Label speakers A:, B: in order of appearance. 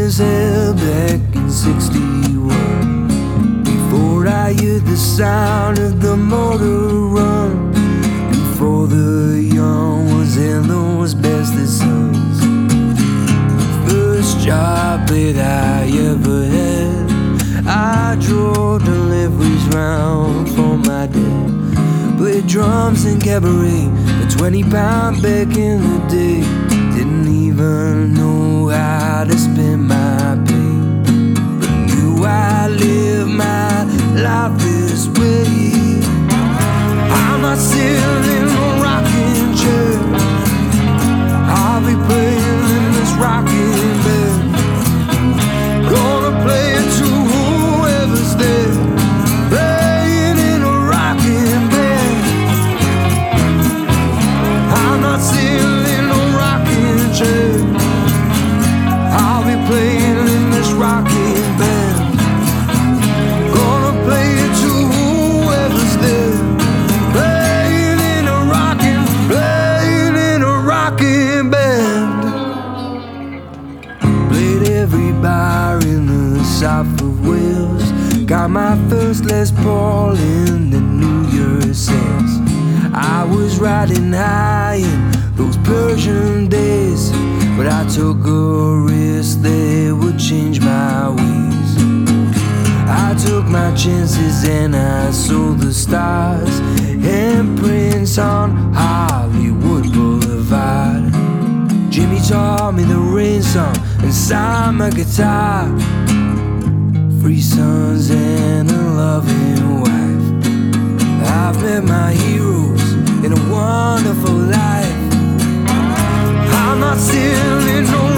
A: as hell back in '61. Before I heard the sound of the motor run, before the young ones and those best of sons. First job that I ever had, I drove deliveries round for my dad. Played drums in cabaret for £20 back in the day. Didn't even know how to spend my pay, but knew I lived my life this way. I'm not sitting in a rocking chair, I'll be playing in this rocking bed. Gonna play it to whoever's there, playing in a rocking bed. I'm not sitting in a rocking chair, I'll be playing in this rocking bed. Gonna play it to whoever's there, playing in a rocking band. Played every bar in the south of Wales. Got my first Les Paul in the New Year's sales. I was riding high in those Persian days, but I took a risk that would change my ways. I took my chances and I saw the stars, handprints on Hollywood Boulevard. Jimmy taught me the Rain song and signed my guitar. 3 sons and a loving wife. I've met my heroes in a wonderful life. I'm not sitting in no